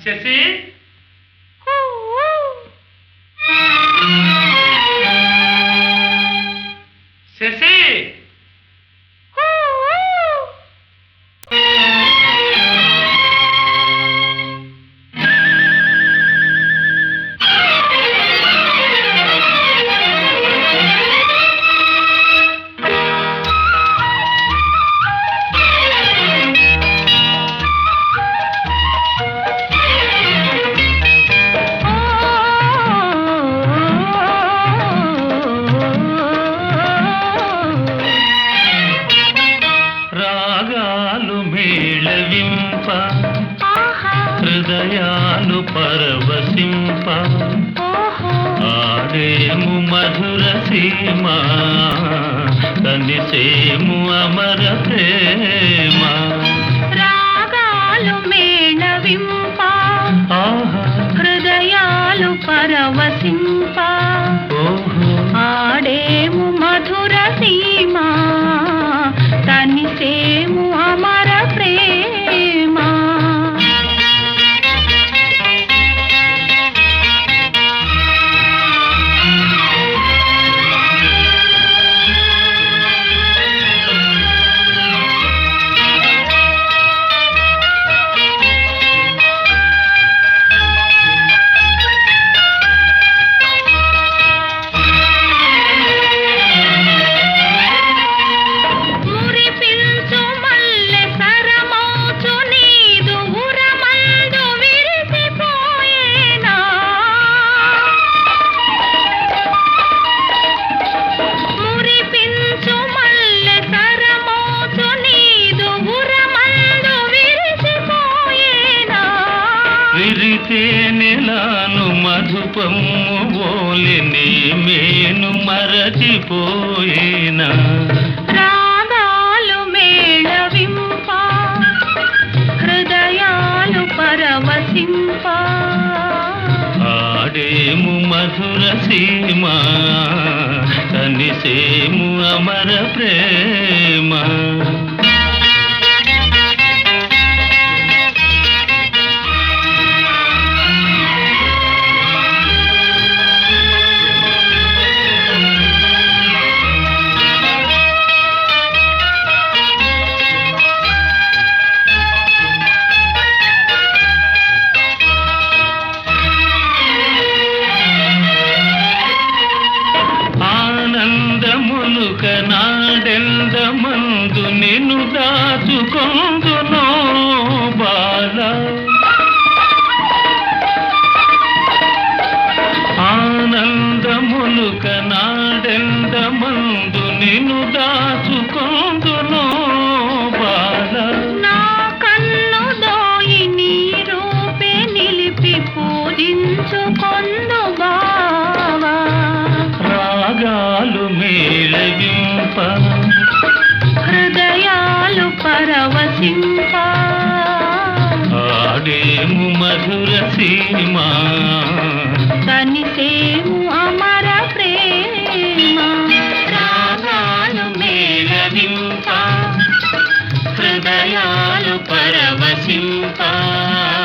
శశి శశి మేళవింప హృదయాలు పరవశింప ఆడేము మధుర సీమ తనిసేము అమర ప్రేమ రాగాలు మేళవింప హృదయాలు పరవశింప ఆడేము మధుర సీమ తనిసేము అమర ప్రేమ నెలాను మధుపము బోలిని మేను మరచిపోయేనా రాగాలు మేళవింప హృదయాలు పరవశింప ఆడేము మధుర సీమ తనిసేము అమర ప్రేమ ఆనందములుక నాడెందమందు నిన్ను దాచుకొందునో బాల ఆనందములుక నాడెందమందు నిన్ను దాచుకొందునో బాల నా కన్ను దోయి నీ రూపే నిలిపి పూజించుకొందు బావా రాగాలు మేళవింప హృదయాలు పరవశింప ఆడేము మధుర సీమ తనిసేము అమర ప్రేమ రాగాలు మేళవింప హృదయాలు పరవశింప